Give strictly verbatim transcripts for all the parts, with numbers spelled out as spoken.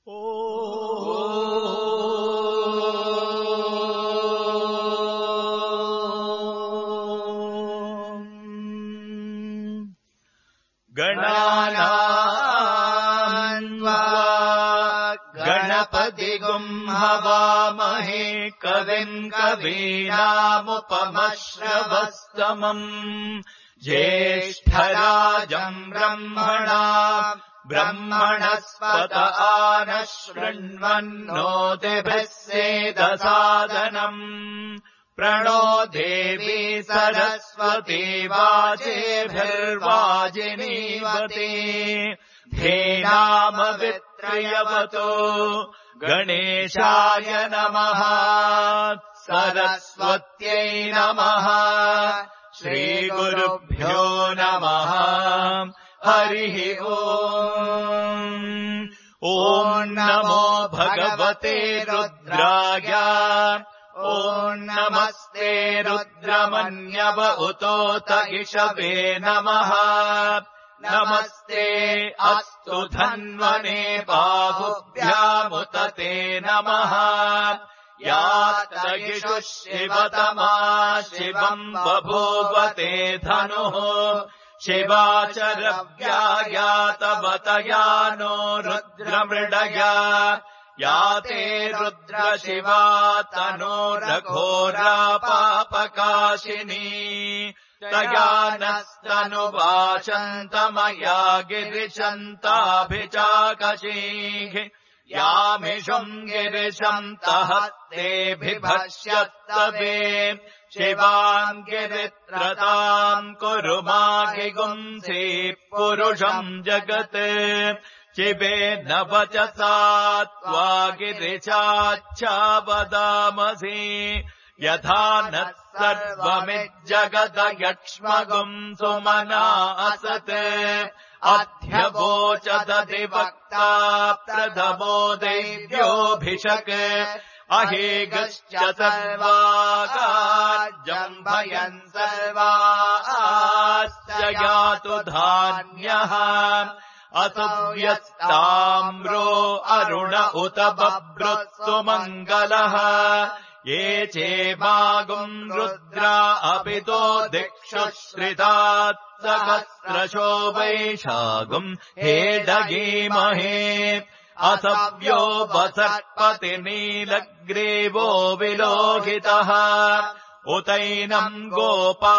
गणानान्वा गणपतिगुं हवामहे कविम् कवीनामुपमश्रवस्तमम् ज्येष्ठराजम् ब्रह्मणा ब्रह्मणस्पत आनः शृण्वन्नोतिभिः सेदसादनम् प्रणो देवी सरस्वती वाजेभिर्वाजिनीवती धेनामवित्रयवतो गणेशाय नमः सरस्वत्यै नमः श्रीगुरुभ्यो नमः हरिः ओम् ॐ नमो भगवते रुद्राय ॐ नमस्ते रुद्रमन्यव उतोत इषवे नमः नमस्ते अस्तु धन्वने बाहुभ्यामुत ते नमः यात्रयिषुः शिवतमा शिवम् बभूवते धनुः शिवाचरव्यायातवतया नो रुद्रमृडया याते रुद्रशिवा तनो रघोरा पापकाशिनी तया नस्तनुवाचन्तमया गिरिशन्ताभिचाकशीः यामिषुम् गिरिशन्तः तेऽभिभक्ष्यत्तवे शिवाम् गिरित्रताम् कुरु माहिगुंसि पुरुषम् जगत् शिवे न वचसा त्वा गिरिशाच्छा वदामसि यथा नः सर्वमिज्जगद यक्ष्मगुम् सुमना असत् अध्यवोचदधिवक्ता प्रथमो दैव्योऽभिषक् अहेगश्च सर्वागार्जम्भयन् सर्वास्य यातु धान्यः असव्यस्ताम्रो अरुण उत बभ्रुत्सु मङ्गलः ये चेमागुम् रुद्रा अपितो दिक्षुश्रितात् सहस्रशो वैशागुम् हेडगीमहे असव्यो वसर्पति नीलग्रीवो विलोहितः उतैनम् गोपा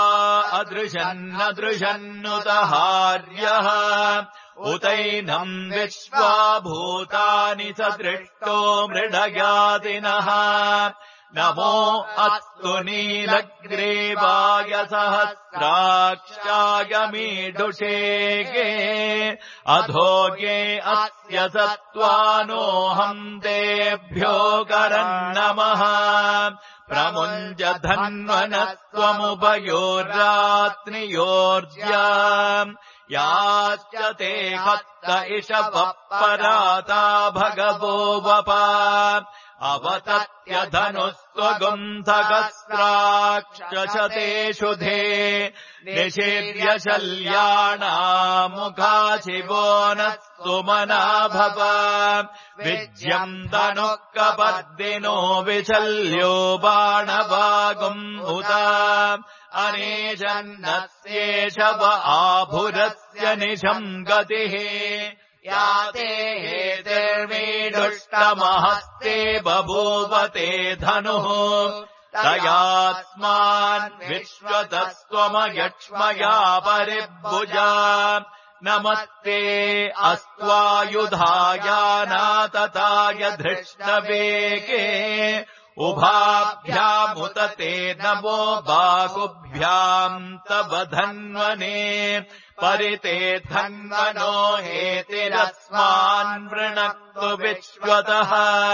अदृशन्नदृशन्नुतहार्यः उतैनम् विश्वा भूतानि सदृष्टो मृडयादिनः नमो अस्तु नीलग्रीवाय सहस्राक्षाय मीडुषेगे अधोगे अस्य सत्त्वानोऽहम् तेभ्यो करम् नमः प्रमुञ्ज धन्वनस्त्वमुभयोर्रात्रियोर्ज्या याश्च ते हस्त इषवः पराता भगवो वपा अवतत्यधनुस्त्वगुंसहस्राक्षशतेषु धे निषेव्य शल्याणामुखा शिवो नः सुमना भव विज्यम् तनुः कपर्दिनो विशल्यो बाणवागुम् उत अनेशन्नस्येषव आभुरस्य निशम् गतिः याते हेतिर्मीडुष्टमहस्ते बभूवते धनुः तयास्मान् विश्वतस्त्वमयक्ष्मया परिभुजा नमस्ते अस्त्वायुधायानातताय धृष्णवेगे उभाभ्यामुत ते नमो बाहुभ्याम् तव धन्वने परिते धन्वनो हेतिरस्मान् वृणक्तु विश्वतः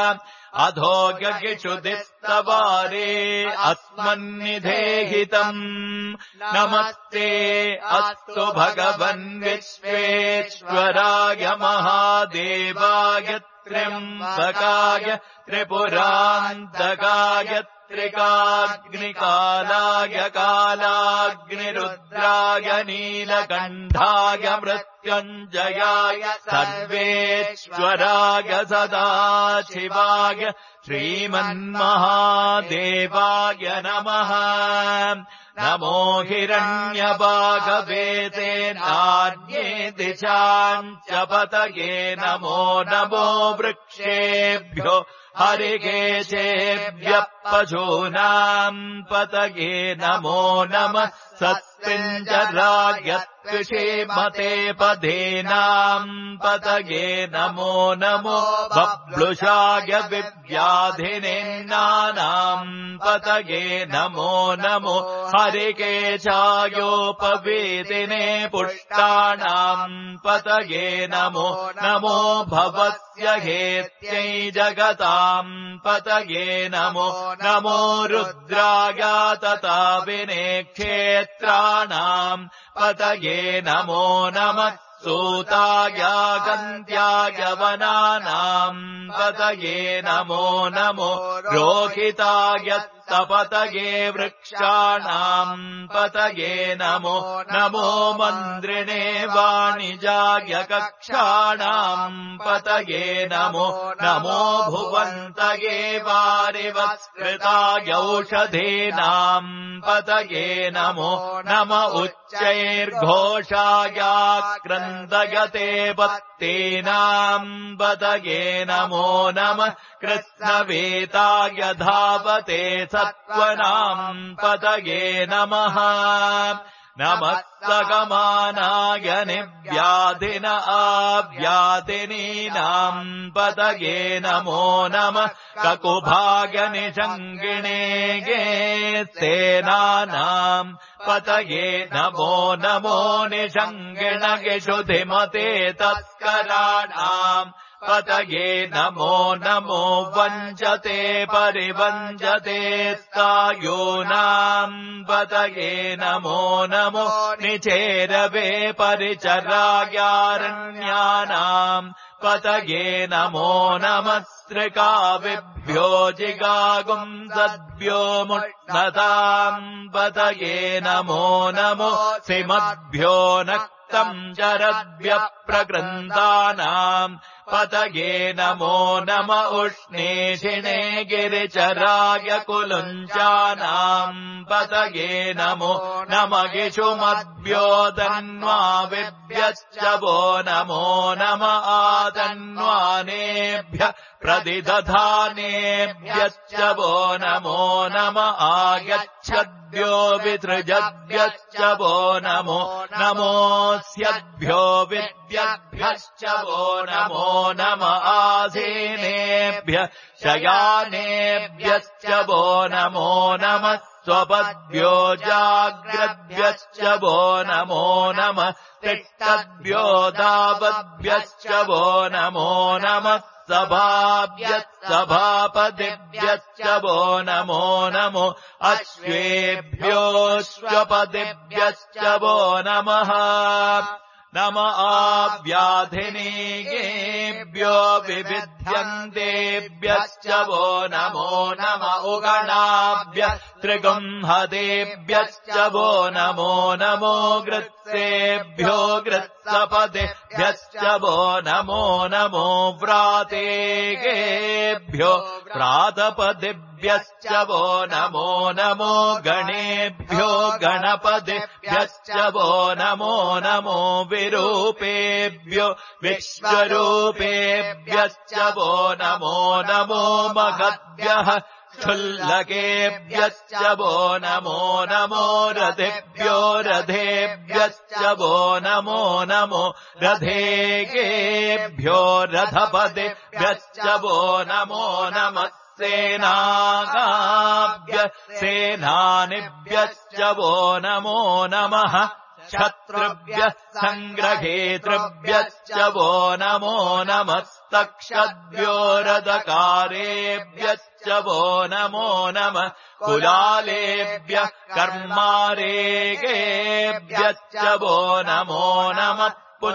अधोगगिषुदिस्तवारे अस्मन्निधेहितम् नमस्ते अस्तु भगवन् विश्वेश्वराय महादेवाय त्र्यम्बकाय त्रिपुरान्तकाय त्रिकाग्निकालाय कालाग्निरुद्राय नीलकण्ठाय मृत्युञ्जयाय सर्वेश्वराय विश्वराय सदाशिवाय श्रीमन्महादेवाय नमः। नमो हिरण्यभागवेते नान्ये दिशाम् च पतये नमो नमो वृक्षेभ्यो हरिकेशेभ्यः पशूनाम् पतये नमो नमः। सत्पिञ्जरायत्कृषिमते पदेनाम् पतये नमो नमो। बब्लुषाय विव्याधिनेन्नानाम् पतये नमो नमो। हरिकेशायोपवेदिने पुष्टानाम् पतये नमो नमो। भवस्य हेत्यै जगताम् पतये नमो नमो। रुद्राय तथा विने क्षेत्राणाम् पतये नमो नमः। सूताय गन्त्याय वनानाम् पतये नमो नमो। रोहिताय पतये वृक्षाणाम् पतये नमो नमो। मन्द्रिणे वाणिजाय कक्षाणाम् पतये नमो नमो। भुवन्तये वारिवत्स्कृताय औषधीनाम् पतये नमो नम। उच्चैर्घोषाय क्रन्दयते पत्तीनाम् पतये नमो नमः। कृत्स्नवेताय धावते सत्त्वनाम् पतये नमः नमः। सगमानाय निव्याधिन आव्याधिनीनाम् पतये नमो नमः। ककुभाय निषङ्गिणे गे सेनानाम् पतये नमो नमो। निषङ्गिणगिषुधिमते तस्कराणाम् पतये नमो नमो। वञ्चते परिवञ्चते स्थायूनाम् पतये नमो नमो। निचेरवे परिचरायारण्यानाम् पतये नमो नमः। स्त्रिकाविभ्यो जिगागुम् सद्भ्यो मुष्णताम् पतये नमो नमो। सिमद्भ्यो नक्तम् चरद्भ्यः प्रकृन्दानाम् पतये नमो नम। उष्णीषिणे गिरिचराय कुलुञ्चानाम् पतये नमो नम। गिषुमद्भ्यो धन्वाविभ्यश्च वो नमो नम। आधन्वानेभ्यः प्रतिदधानेभ्यश्च वो नमो नम। आगच्छद्भ्यो विसृजद्भ्यश्च वो नमो नमोऽस्यद्भ्यो विद्यद्भ्यश्च वो नमो नम। आसीनेभ्यः शयानेभ्यश्च वो नमो नमः। स्वपद्भ्यो जाग्रद्भ्यश्च वो नमो नमः। तिष्ठद्भ्यो दावद्भ्यश्च वो नमो नमः। सभाभ्यः सभापतिभ्यश्च वो नमो नमो। अश्वेभ्योऽश्वपतिभ्यश्च वो नमः नम। आव्याधिनीयेभ्यो विविध्यन्तेभ्यश्च वो नमो नम। उगणाभ्यः त्रिगुंहतेभ्यश्च वो नमो नमो। गृत्सेभ्यो गृत्सपतिभ्यश्च वो नमो नमो। व्रातेभ्यो व्रातपतिभ्यश्च वो नमो नमो। गणेभ्यो गणपतिभ्यश्च वो नमो नमो। विरूपेभ्यो विश्वरूपेभ्यश्च वो नमो नमो। महद्भ्यः क्षुल्लकेभ्यश्च वो नमो नमो। रथेभ्यो रथेभ्यश्च वो नमो नमो। रथेभ्यो रथपतिभ्यश्च वो नमो नमः। सेनाभ्यः सेनानिभ्यश्च वो नमो नमः। शत्रुभ्यः सङ्ग्रहेतृभ्यश्च वो नमो नमस्तक्षद्भ्यो रथकारेभ्यश्च वो नमो नमः कुलालेभ्यः कर्मारेगेभ्यश्च वो नमो नमः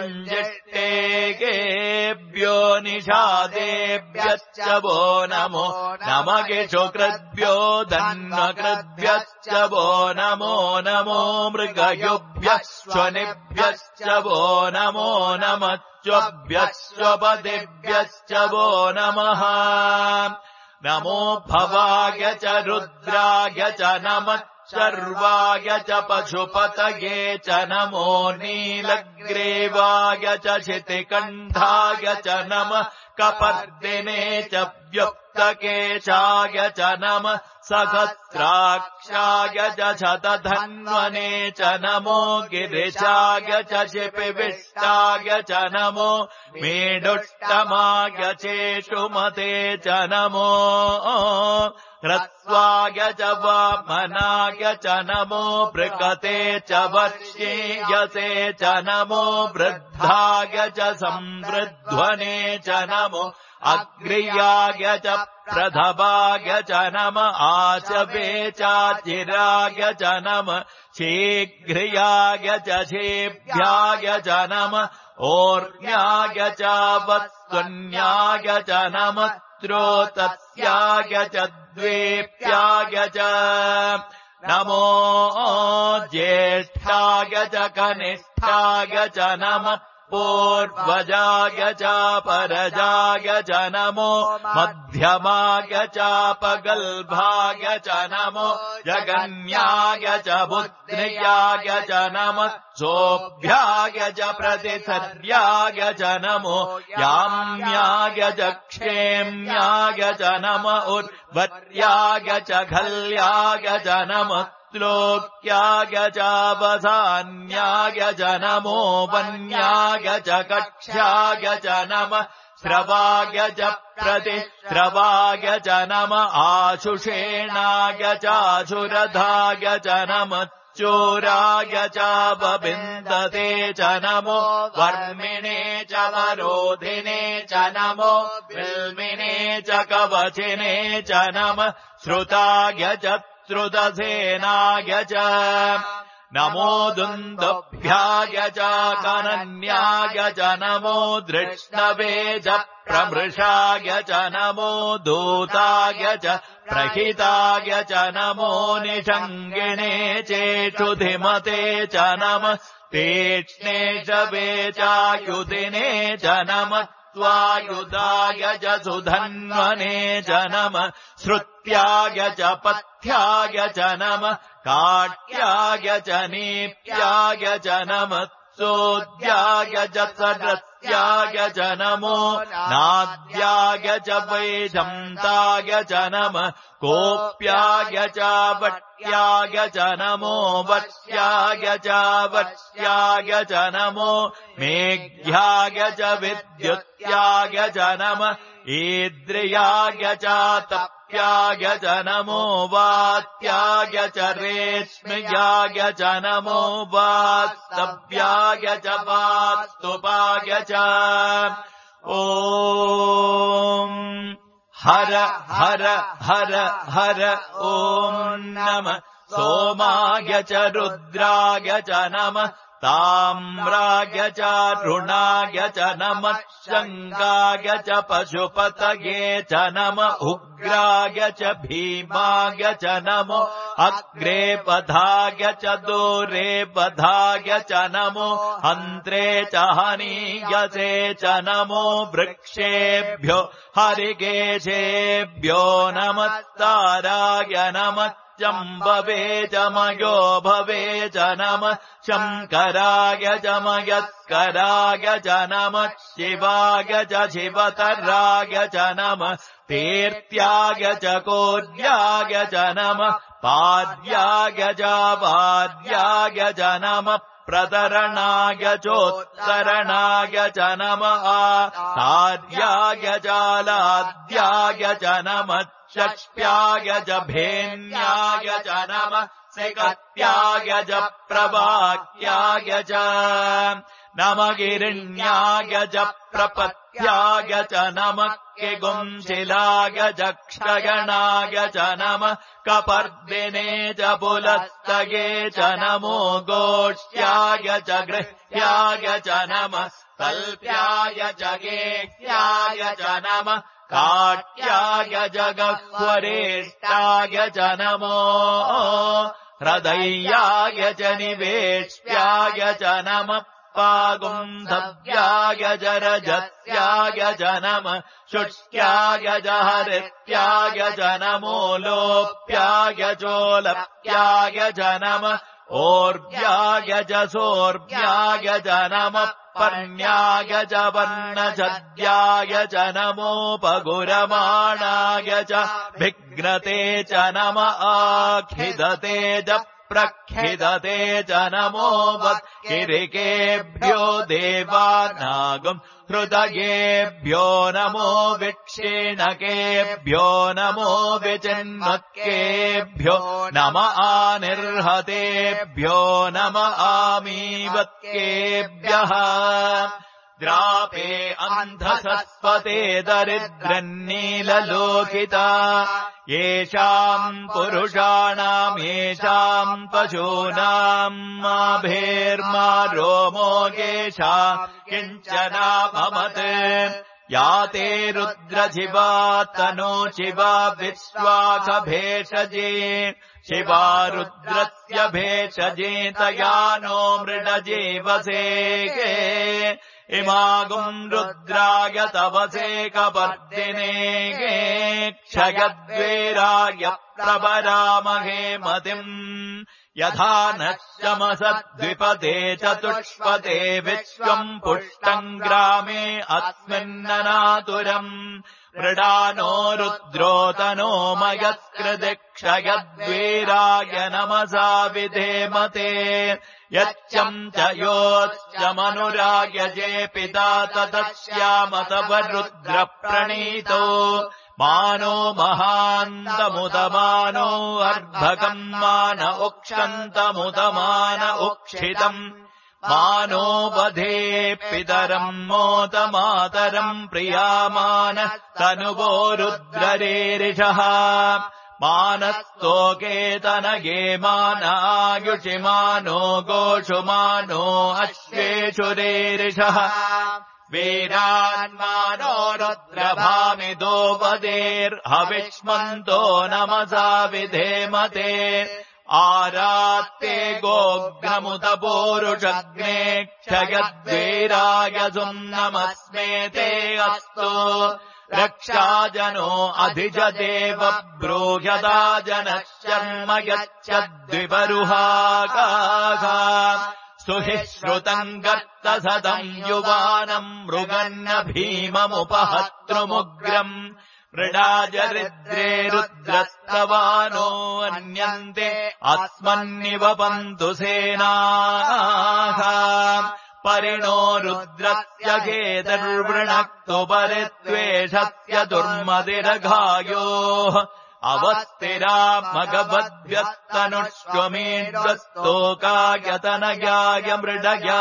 पुञ्जिष्टेगेभ्यो निषादेभ्यश्च वो नमो नमगिषुकृद्भ्यो धन्वकृद्भ्यश्च वो नमो नमो मृगयुभ्यः स्वनिभ्यश्च वो नमो नमः च्वभ्यश्वपतिभ्यश्च वो नमः नमो भवाय च रुद्राय च नमः सर्वाय च पशुपतये च नमो नीलग्रीवाय च शितिकण्ठाय च नमः कपर्दिने च व्युक्तकेशाय च नमः सहस्राक्षाय च शतधन्वने च नमो गिरिशाय च शिपिविष्टाय च नमो मेढुष्टमाय चेषुमते च नमो ह्रस्वाय च वामनाय च नमो बृकते च वर्षीयसे च नमो वृद्धाय च संवृध्वने च नमो अग्र्याय च प्रथमाय च नम आचवे चाचिराय च नम शीघ्रियाय च शेभ्याय च नम ओर्म्याय च वत्सुन्याय च नम त्रोतस्याय च द्वेप्याय च नमो ज्येष्ठाय च कनिष्ठाय च नम पूर्वजाय च परजाय च नमो मध्यमाय च पगल्भाय च नमो जगन्याय च पुत्र्याय च नमः सोऽभ्याय च प्रतिसर्याय च नमो याम्याय च क्षेम्याय च नम उर्वर्याय च खल्याय च नमः श्लोक्याय च वसान्याय च नमो वन्याय च कक्ष्याय च नमः श्रवाय च प्रतिश्रवाय च नम आशुषेणाय चाशुरधाय च नमः चोराय च बबिन्दते च नमो वर्मिणे च वरोधिने च नमो विल्मिने च कवचिने च नमः श्रुताय च श्रुतसेनाय च नमो दुन्दुभ्याय च कनन्याय च नमो धृष्णवे च प्रमृषाय च नमो दूताय च प्रहिताय च नमो निषङ्गिणे चेषुधिमते च नमः तीक्ष्णे शवे चायुधिने च नमः स्वायुधाय च सुधन्वने च नमः श्रुत्याय च पथ्याय च नमः काट्याय च नीप्याय च नमः सोद्याय च सरस्याय च नमो नाद्याय च वैशन्ताय च नमः कोप्याय च वट्याय च नमो वश्याय च वश्याय च नमो मेघ्याय च विद्युत्याय च नमः ईद्रियाय च तप्याय च नमो वात्याय च रेश्म्याय च नमो वास्तव्याय च वास्तुपाय च ॐ हर हर हर हर ॐ नमः सोमाय च रुद्राय च नमः ताम्राय च ऋणाय च नमः शङ्गाय च पशुपतये च नम उग्राय च भीमाय च नमो अग्रे पधाय च दूरे पधाय च नमो हन्त्रे च हनीयसे च नमो वृक्षेभ्यो हरिकेशेभ्यो नमस्ताराय नमः चम्बवे च मयो भवे च नमः शङ्कराय च मयस्कराय च नमः शिवाय च शिवतराय च नमः तीर्थ्याय च कोर्याय च नमः पाद्याय च वाद्याय च नमः प्रतरणाय चोत्तरणाय च नमः आद्याय च लाद्याय च नमः षष्ट्याय च भेन्याय च नमः सिकत्याय च प्रवाक्याय च नमः गिरिण्याय च प्रपत्याय च नमः किगुंशिलाय च क्षयणाय च नमः कपर्दिने च पुलस्तये च नमो गोष्ठ्याय च गृह्याय च नमः कल्प्याय च गेह्याय च नमः काट्याय च गह्वरेष्टाय च नमो हृदयाय च निवेष्ट्याय च नमः पागुन्धव्याय च रजस्याय च नमः शुष्क्याय च हरित्याय च नमो लोप्याय चोलप्याय च नमः ओर्व्याय च सोर्व्याय च नमः पर्ण्याय च वर्णछद्याय च नमोपगुरमाणाय च विघ्नते च नम आखिदते च प्रखिदते च नमो वत्किरिकेभ्यो देवानागम् हृदयेभ्यो नमो विक्षीणकेभ्यो नमो विचिन्वत्केभ्यो नम आनिर्हतेभ्यो नम आमीवत्केभ्यः द्रापे अन्धसत्पते दरिद्रन्नीललोकिता येषाम् पुरुषाणाम् येषाम् पशूनाम् माभेर्मा रोमो येषा किञ्चना भमत् या ते रुद्रशिवा तनो शिवा विश्वाखभेषजे शिवा रुद्रस्य भेषजे तया नो मृडजीवसे इमागुम् रुद्राय तवसे कपर्दिने क्षयद्वेराय प्रवरामहे मतिम् यथा नश्यमसद्विपदे चतुष्पदे विश्वम् पुष्टम् ग्रामे अस्मिन्ननातुरम् मृडानो रुद्रोतनो मयस्कृदिक्षयद्वीराय नमसा विधेमते यच्चम् च योश्च मनुराय जे पिता ततश्यामत वरुद्रप्रणीतो मानो महान्तमुदमानो अर्भकम् मान उक्षन्तमुदमान उक्षितम् मानो वधे पितरम् मोत मातरम् प्रियामान तनुवो रुद्ररेरिषः मानस्तोकेतनगे मानायुषिमानो गोषुमानो अश्वेषुरेरिषः वीरान्मानो रुद्रभामिदो वदेर्हविष्मन्तो नमसा विधेमते आरात्ते गोग्रमुत पोरुषग्ने क्षयद्वीराय सुम्नमस्मे ते अस्तु रक्षाजनो अधिजदेव ब्रूह्यदा जनः शर्म यच्छद्विपरुहाकाः सुहिश्रुतम् गर्तसदम् युवानम् मृगन्न भीममुपहतृमुग्रम् मृडाजरिद्रे रुद्रस्तवानो अन्यन्ते अस्मन्निवपन्तु सेनाः परिणो रुद्रस्य केतर्वृणक्तु परित्वेषस्य दुर्मतिरघायोः अवस्थिरा मगवद्व्यस्तनुष्वमेढ्वस्तोकायतनयाय मृडया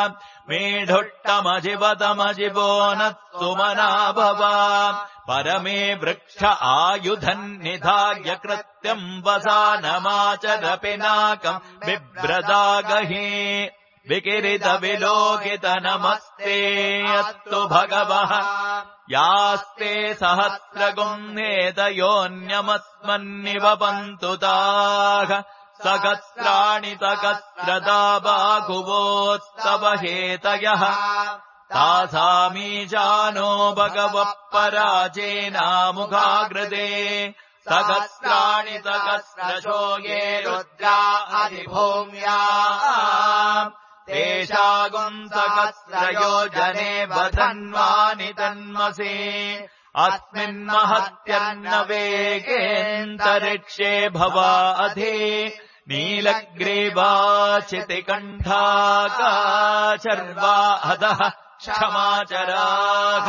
मेढुट्टमजिवतमजिवो न सुमना भवा परमे वृक्ष आयुधन्निधाय कृत्यम् वसानमाचर पिनाकम् बिभ्रदागहि विकिरित विलोकित नमस्ते अस्तु भगवः यास्ते सहस्रगुम्नेतयोऽन्यमस्मन्निवपन्तु ताः सहस्राणि सहस्रदा बाहुवोत्सव हेतयः तासामीशानो भगवः पराचेनामुखाग्रदे सहस्राणि सहस्रशो ये रुद्रा अधिभूम्या तेषागुम् सहस्रयोजने वधन्वानि तन्मसे अस्मिन्महत्यर्णवेगेऽन्तरिक्षे भवा अधि नीलग्रीवाचितिकण्ठाका शर्वा अधः क्षमाचराः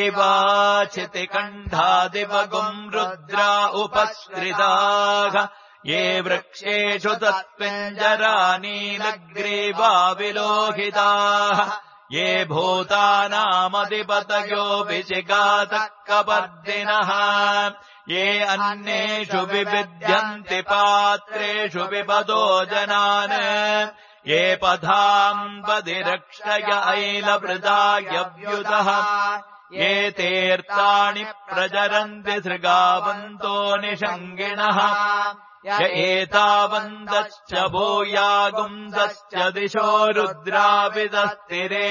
नीलग्रीवाचितिकण्ठादिवगुम् रुद्रा उपस्कृताः ये वृक्षेषु तत्पिञ्जरानीलग्रीवा विलोहिताः ये भूतानामधिपतयो विचिगातः कपर्दिनः ये अन्येषु विविद्यन्ति पात्रेषु विपदो जनान् ये पधाम्पतिरक्षय ऐलवृदायव्युतः ये तीर्थानि प्रचरन्ति सृगावन्तो निषङ्गिणः य एतावन्तश्च भूयागुंसश्च दिशो रुद्राविदस्तिरे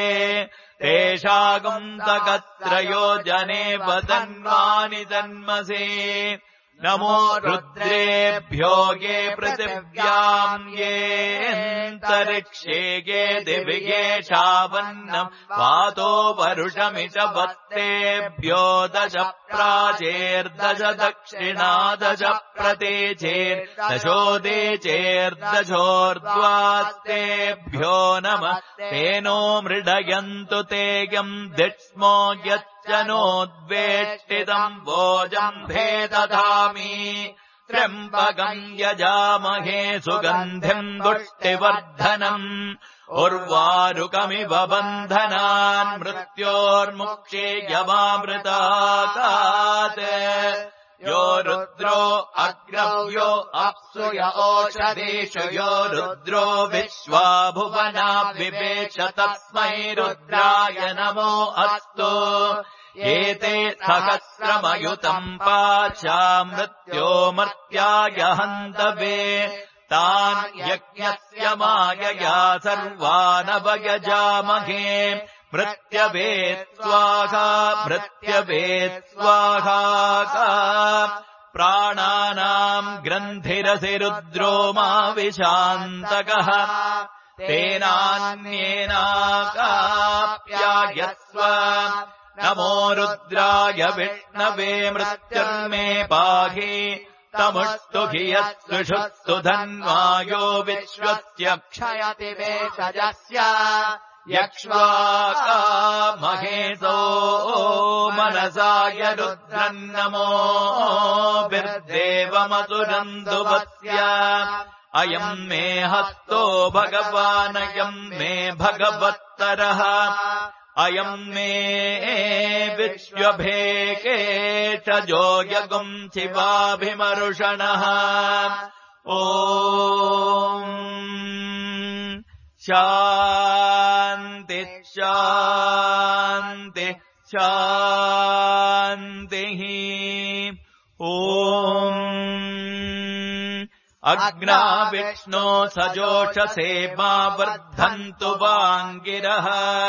तेषागुंसकत्रयो जने वदन्वानि जन्मसि नमो रुद्रेभ्यो ये पृथिव्याम् येऽन्तरिक्षे ये दिव्ये शावन्नम् वातो वरुषमिच वत्तेभ्यो दश प्राचेर्दश दक्षिणा दश प्रतीचेर्दशोदीचेर्दशोर्ध्वास्तेभ्यो नमः तेनो मृडयन्तु तेयम् दिक्ष्मो यत् जनोद्वेष्टितम् भोजम्भे दधामि त्र्यम्बकम् यजामहे सुगन्धिम् पुष्टिवर्धनम् उर्वारुकमिव बन्धनान् मृत्योर्मुक्षीयमामृतात् यो रुद्रो अग्रव्यो अप्सु य ओषधीषु यो रुद्रो विश्वा भुवना विवेश तस्मै रुद्राय नमो अस्तु एते सहस्रमयुतम् पाचा मृत्यो मर्त्याय हन्तवे तान् यज्ञस्य मायया सर्वानवयजामहे मृत्यवे स्वाहा मृत्यवे स्वाहा प्राणानाम् ग्रन्थिरसि रुद्रो मा विशान्तकः तेनान्येनाकाप्यायस्व नमो रुद्राय विष्णवे मृत्युर्मे पाहि तमुष्टु हि यत्सुषुस्तु धन्वायो विश्वस्य क्षयति वेषजस्य यक्ष्वाकामहेसो मनसाय रुद्रन्नमो बिर्देवमतुरन्दुवस्य अयम् मे हस्तो भगवानयम् मे भगवत्तरः अयम् मे विश्वभेकेशजो यगुम् शिवाभिमरुषणः ॐ शान्ति शान्ति शान्तिः ॐ अग्ना विष्णो सजोषसे मा वर्धन्तु वाङ्गिरः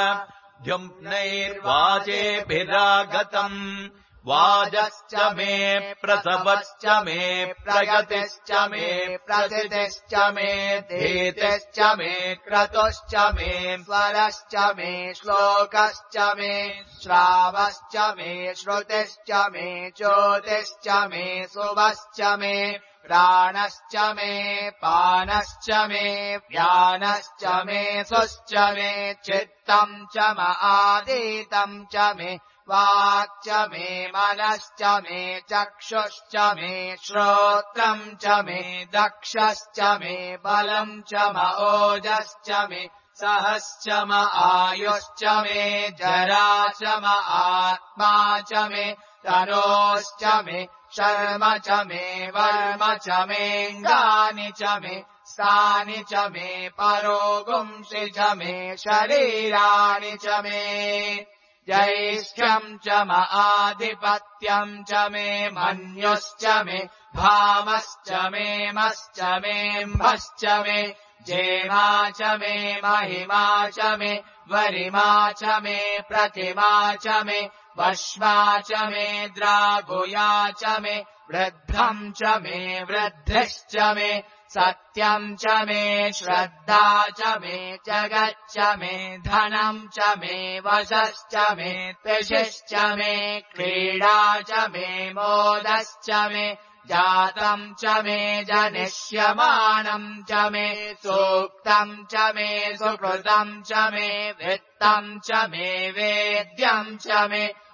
जुम्नैर्वाचेभिरागतम् वाजश्च मे प्रसवश्च मे प्रगतिश्च मे प्रसिद्धिश्च मे धीतिश्च मे क्रतुश्च मे स्वरश्च मे श्लोकश्च मे श्रावश्च मे श्रुतिश्च मे ज्योतिश्च मे शुभश्च मे प्राणश्च मे पानश्च मे व्यानश्च मे सुश्च मे चित्तम् च म आदितम् च मे वाक् च मे मनश्च मे चक्षुश्च मे श्रोत्रम् च मे दक्षश्च मे बलम् च म ओजश्च मे सहश्च म आयुश्च मे जरा च म आत्मा च मे तनोश्च मे शर्म च मे वर्म च मेऽङ्गानि च मे स्थानि च मे परोगुंसि च मे शरीराणि च मे जैष्ठ्यम् च म आधिपत्यम् च मे मन्युश्च मे भामश्च मे मश्च मेऽम्भश्च मे जेमा च मे महिमा च मे वरिमा च मे प्रतिमा च मे वश्वा च मे द्रागुया च मे वृद्धम् च मे वृद्धिश्च मे सत्यम् च मे श्रद्धा च मे जगच्च मे धनम् च मे वशश्च मे त्रिशिश्च मे क्रीडा च मे मोदश्च मे जातम् च मे जनिष्यमानम् च मे सूक्तम् च मे सुकृतम् च मे वित्तम् च मे वेद्यम् च मे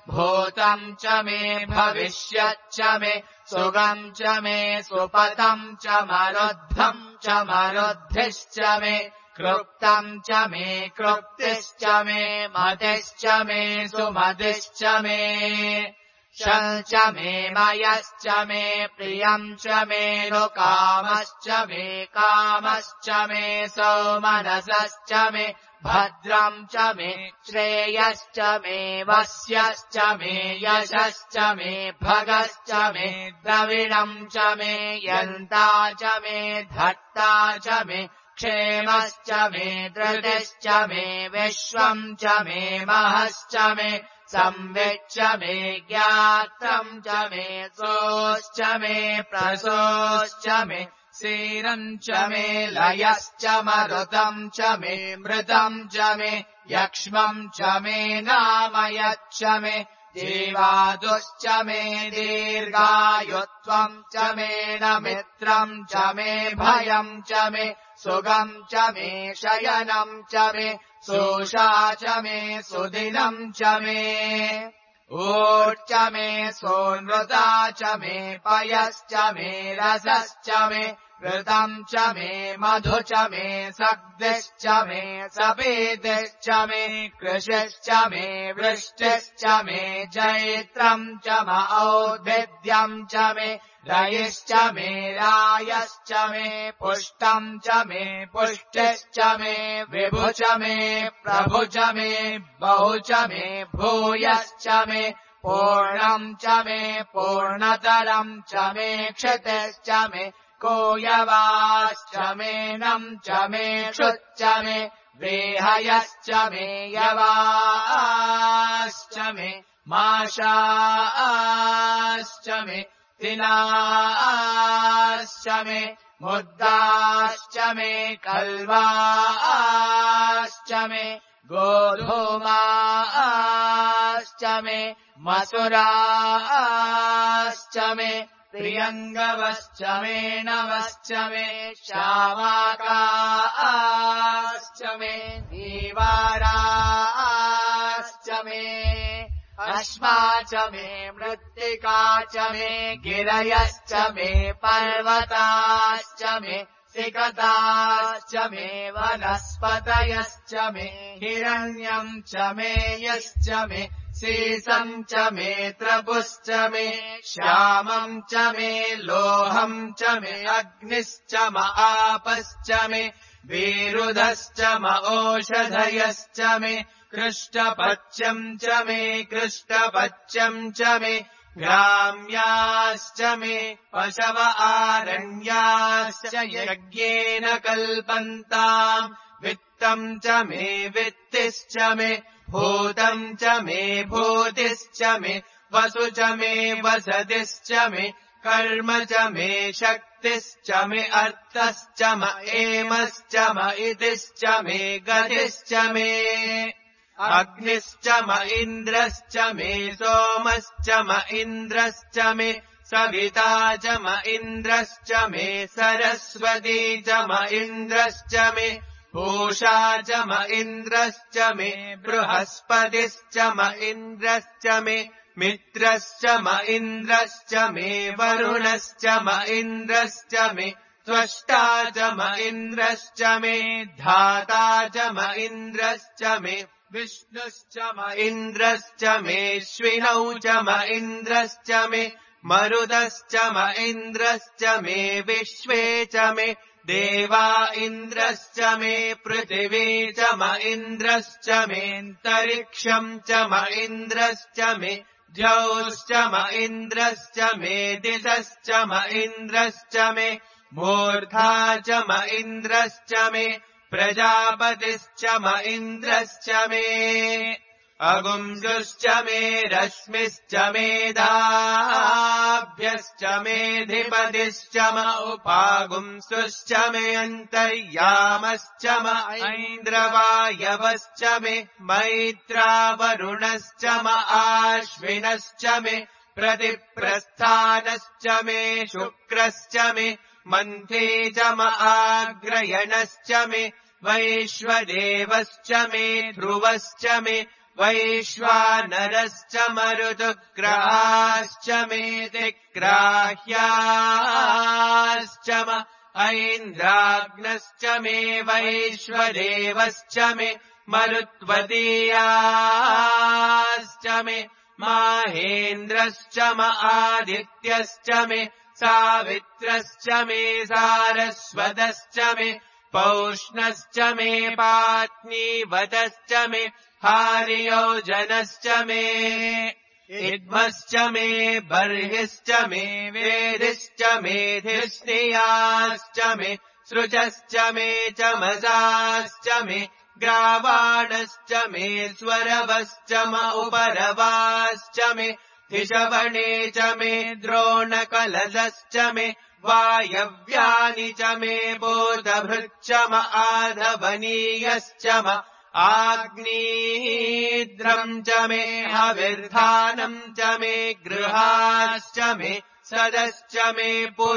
भूतम् च मे भविष्यच्च मे सुगम् च मे सुपतम् च मरुद्धम् च मरुद्धिश्च मे कृप्तम् च मे कृप्तिश्च मे मतिश्च मे सुमतिश्च मे शम् च मे मयश्च मे प्रियम् च मे कामश्च मे कामश्च मे सौमनसश्च मे भद्रम् च मे श्रेयश्च मे वस्यश्च मे यशश्च मे भगश्च मे द्रविणम् च मे यन्ता च मे धर्ता च मे क्षेमश्च मे धृतिश्च मे विश्वम् च मे महश्च मे संविच्च मे ज्ञात्रम् च मे सोश्च मे प्रसोश्च मे सीरम् च मे लयश्च मरुतम् च मे मृतम् च मे यक्ष्मम् च मे नामयच्च मे जीवादुश्च मे दीर्घायुत्वम् च मे नमित्रम् च मे भयम् च मे सुगम् च मे शयनम् च मे सोषा च मे सुदिनम् च मे ऊर्च मे सोनृता च मे पयश्च मे रसश्च मे ऋतम् च मे मधु च मे सग्दिश्च मे सपेदिश्च मे कृशिश्च मे वृष्टिश्च मे जैत्रम् च म औद्भिद्यम् च मे रयिश्च मे रायश्च मे पुष्टम् च मे पुष्टिश्च मे विभु च मे प्रभु च मे बहु च मे भूयश्च मे पूर्णम् च मे पूर्णतरम् च मे क्षितिश्च मे कोयवाश्च मे नम् च मे क्षुच्च मे वेहयश्च मे यवाश्च मे माशाश्च मे तिनाश्च मे मुद्दाश्च मे कल्वाश्च मे गोधूमाश्च मे मसुराश्च मे प्रियङ्गवश्च मे नवश्च मे श्यामाकाश्च मे दीवाराश्च मे अश्मा च मे मृत्तिका च मे गिरयश्च मे पर्वताश्च मे सिकताश्च मे वनस्पतयश्च मे हिरण्यम् च मे यश्च मे सीसम् च मे त्रपुश्च मे श्यामम् च मे लोहम् च मे अग्निश्च म आपश्च मे वीरुधश्च म ओषधयश्च मे कृष्टपच्यम् च मे कृष्टपच्यम् च मे ग्राम्याश्च मे पशव आरण्याश्च यज्ञेन कल्पन्ताम् वित्तम् च मे वित्तिश्च मे भूतम् च मे भूतिश्च मे वसु च मे वसतिश्च मे कर्म च मे शक्तिश्च मे अर्थश्च म एमश्च म इतिश्च मे गतिश्च मे अग्निश्च म इन्द्रश्च मे सोमश्च म इन्द्रश्च मे सविता च म इन्द्रश्च मे सरस्वती च म इन्द्रश्च मे पूषा च म इन्द्रश्च मे बृहस्पतिश्च म इन्द्रश्च मे मित्रश्च म इन्द्रश्च मे वरुणश्च म इन्द्रश्च मे त्वष्टा च म इन्द्रश्च मे धाता च म इन्द्रश्च मे विष्णुश्च म इन्द्रश्च मे श्विनौ च म इन्द्रश्च मे मरुदश्च म इन्द्रश्च मे विश्वे च मे देवा इन्द्रश्च मे पृथिवी च म इन्द्रश्च मेऽन्तरिक्षम् च म इन्द्रश्च मे द्यौश्च म इन्द्रश्च मे दिशश्च म इन्द्रश्च मे मूर्धा च म इन्द्रश्च मे प्रजापतिश्च म इन्द्रश्च मे अगुंसुश्च मे रश्मिश्च मेधाभ्यश्च मेऽधिपतिश्च म उपागुंसुश्च मे अन्तर्यामश्च म ऐन्द्रवायवश्च मे मैत्रावरुणश्च म आश्विनश्च मे प्रतिप्रस्थानश्च मे शुक्रश्च मे मन्थे च म आग्रयणश्च मे वैश्वदेवश्च मे ध्रुवश्च मे वैश्वानरश्च मरुतुग्राश्च मेति ग्राह्याश्च म ऐन्द्राग्नश्च मे वैश्वदेवश्च मे मरुत्वदीयाश्च मे माहेन्द्रश्च म आदित्यश्च मे सावित्रश्च मे सारस्वतश्च मे पौष्णश्च मे पात्नीवतश्च मे हार्योजनश्च मे इद्मश्च मे बर्हिश्च मे वेदिश्च मेधिस्नियाश्च मे सृजश्च मे चमसाश्च मे ग्रावाणश्च मे स्वरवश्च म उपरवाश्च मे धिषवणे च मे द्रोणकलशश्च मे वायव्यानि च मे बोधभृच्च म आधवनीयश्च म आग्नीद्रम् च मे हविर्धानम् च मे गृहाश्च मे सदश्च मे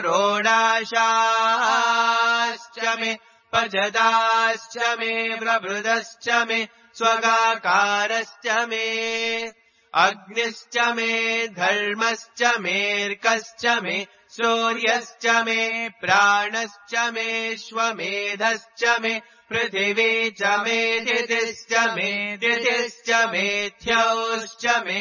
पुरोडाशाश्च मे पजदाश्च मे प्रभृतश्च मे स्वगाकारश्च मे अग्निश्च मे धर्मश्च मेऽर्कश्च मे सूर्यश्च मे प्राणश्च मे श्वमेधश्च मे पृथिवी च मे दितिश्च मे दितिश्च मेऽध्यौश्च मे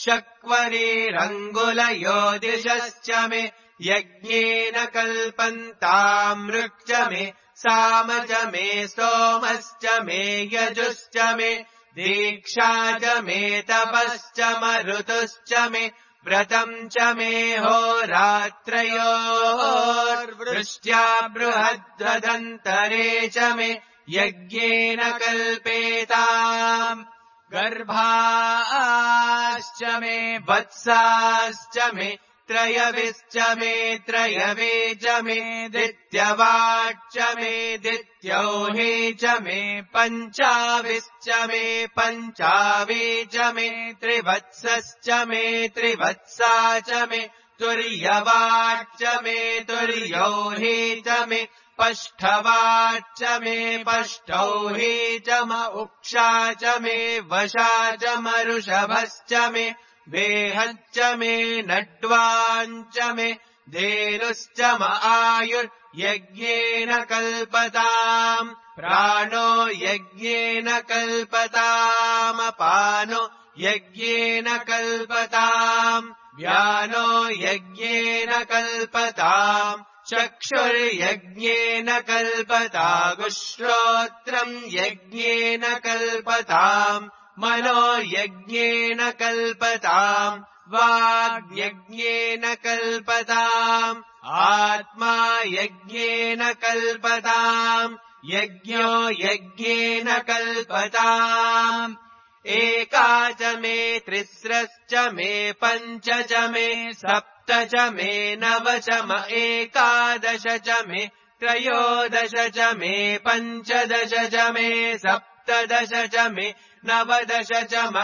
शक्वरीरङ्गुलयोदिशश्च मे यज्ञेन कल्पन्तामृक् च मे साम च मे सोमश्च मे यजुश्च मे दीक्षा च मे तपश्च मरुतुश्च मे व्रतम् च मे होरात्रयोर्वृष्ट्या बृहद्वदन्तरे च मे यज्ञेन कल्पेताम् गर्भाश्च मे वत्साश्च मे त्रयविश्च मे त्रयवे च मे दित्यवाच्च मे दित्यौहे च मे पञ्चाविश्च मे पञ्चावे च मे त्रिवत्सश्च मे त्रिवत्सा च मे तुर्यवाच्च मे तुर्यौहे च मे पष्ठवाच्च मे पष्ठौहे च म उक्षा च मे वशा च मरुषभश्च मे वेहच्च मे नड्वाञ्च मे धेनुश्च म आयुर्यज्ञेन कल्पताम् प्राणो यज्ञेन कल्पतामपानो यज्ञेन कल्पताम् व्यानो यज्ञेन कल्पताम् चक्षुर्यज्ञेन कल्पतागुश्रोत्रम् यज्ञेन कल्पताम् मनो यज्ञेन कल्पताम् वाग्यज्ञेन कल्पताम् आत्मा यज्ञेन कल्पताम् यज्ञो यज्ञेन कल्पताम् एका च मे त्रिस्रश्च मे पञ्च च मे सप्त च मे नव च म एकादश च मे त्रयोदश च मे पञ्चदश च मे सप्तदश च मे नवदश च म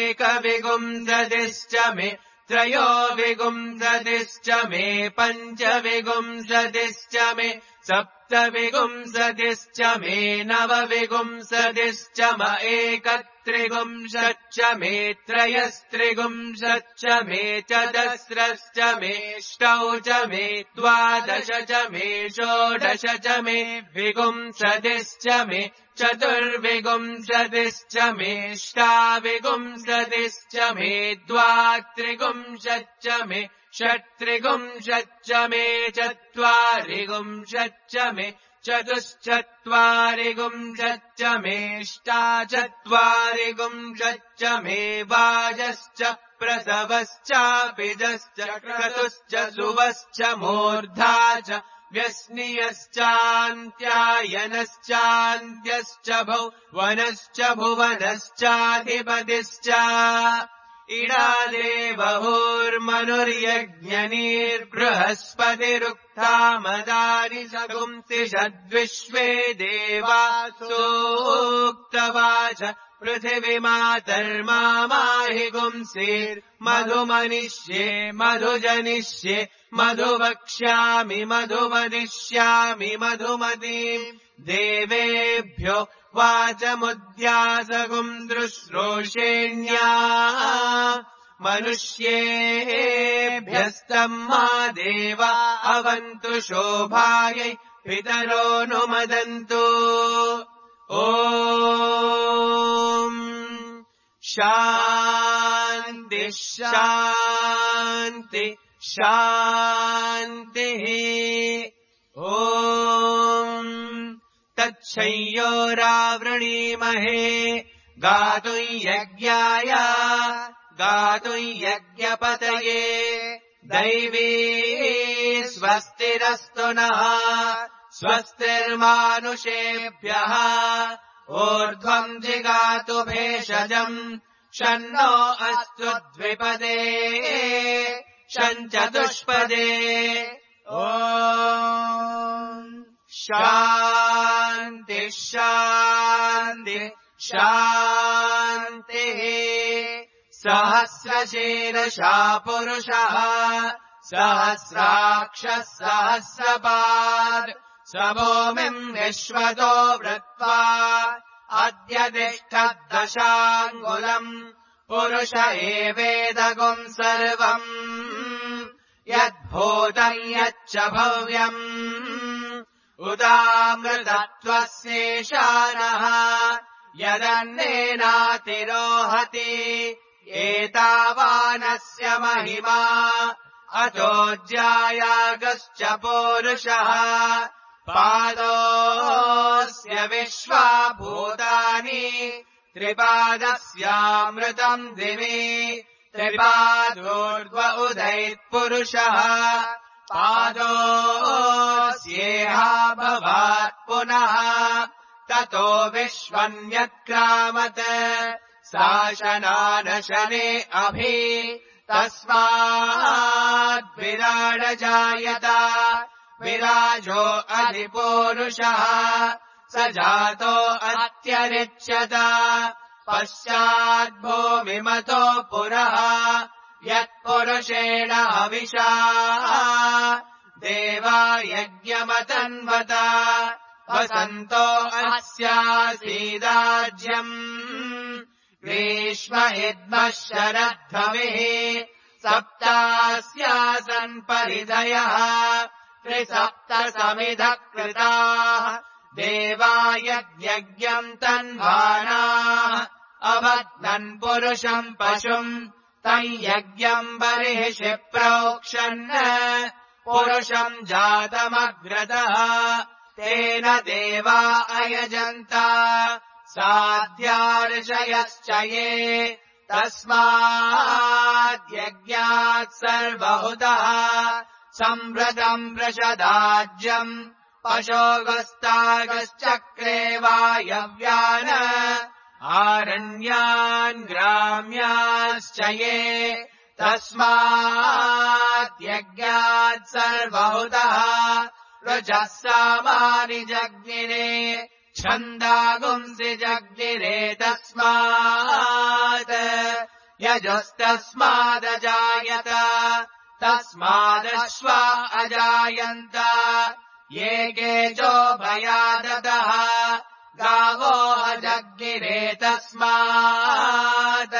एकविंशतिश्च मे त्रयोविंशतिश्च मे पञ्चविंशतिश्च मे सप्तविंशतिश्च मे नवविंशतिश्च म एकत्रिंशच्च मे त्रयस्त्रिंशच्च मे चतस्रश्च मे अष्टौ च मे द्वादश च मे षोडश च मे विंशतिश्च मे चतुर्विंशतिश्च मे अष्टाविंशतिश्च मे द्वात्रिंशच्च मे षट्त्रिंशच्च मे चत्वारिंशच्च मे चतुश्चत्वारिंशच्च मे अष्टाचत्वारिंशच्च मे वाजश्च प्रसवश्चापिजश्च क्रतुश्च सुवश्च मूर्धा च व्यस्नियश्चान्त्यायनश्चान्त्यश्च भुवनश्च भुवनश्चाधिपतिश्च इडादेवहुर्मनुर्यज्ञनीर्बृहस्पतिरुक्तामदानि सगुंसि षद्विश्वे देवासूक्तवाच पृथिवीमातर्मामाहि गुंसीर्मधुमनिष्ये मधुजनिष्ये मधुवक्ष्यामि मधुवदिष्यामि मधुमतीम् देवेभ्यो वाचमुद्यासगुम् दृश्रोषेण्या मनुष्येभ्यस्तम् मा देव अवन्तु शोभायै पितरो नुमदन्तु ॐ शान्ति शान्ति शान्तिः ॐ तच्छय्योरावृणीमहे गातुम् यज्ञाय गातुम् यज्ञपतये दैवी स्वस्तिरस्तु नः स्वस्तिर्मानुषेभ्यः ऊर्ध्वम् जिगातु भेषजम् शन्नो अस्तु द्विपदे शञ्चतुष्पदे ॐ शान्ति शान्ति शान्तिः सहस्रशीर्षा पुरुषः सहस्राक्षः सहस्रपात् स भूमिम् विश्वतो वृत्वा अद्य तिष्ठद्दशाङ्गुलम् पुरुष एवेदगुम् सर्वम् यद्भूतम् यच्च भव्यम् उदामृतत्वस्येषानः यदन्नेनातिरोहति एतावानस्य महिमा अतोऽज्यायागश्च पौरुषः पादोऽस्य विश्वा भूतानि त्रिपादस्यामृतम् दिवि त्रिपादोर्ध्व उदैत्पुरुषः पादोऽस्येहा भवात् पुनः ततो विश्वन्यक्रामत् शासनानशने अभि तस्माद्विराडजायत विराजो अधिपूरुषः स जातो अत्यरिच्यत पश्चाद्भूमिमतो पुरः यत्पुरुषेण हविषा देवा यज्ञमतन्वत वसन्तो अस्यासीदाज्यम् ग्रीष्म इद्मः शरद्धविः सप्तास्यासन् परिधयः त्रिसप्तसमिधः कृताः देवा यज्ञम् तन्वानाः अबध्नन् पुरुषम् पशुम् तम् यज्ञम् बर्हिषि प्रोक्षन् पुरुषम् जातमग्रतः तेन देवा अयजन्त साध्यार्षयश्च ये तस्माद्यज्ञात् सर्वहुतः संव्रतम् वृषदाज्यम् पशोगस्तागश्चक्रे वायव्यान् आरण्यान् ग्राम्याश्च ये तस्माद्यज्ञात् सर्वहुतः ऋजः सामानि जग्निरे छन्दागुंसि जग्निरे तस्मात् यजस्तस्मादजायत तस्मादश्वा अजायन्त ये गेजो भयादतः गावो अजग्निरे तस्मात्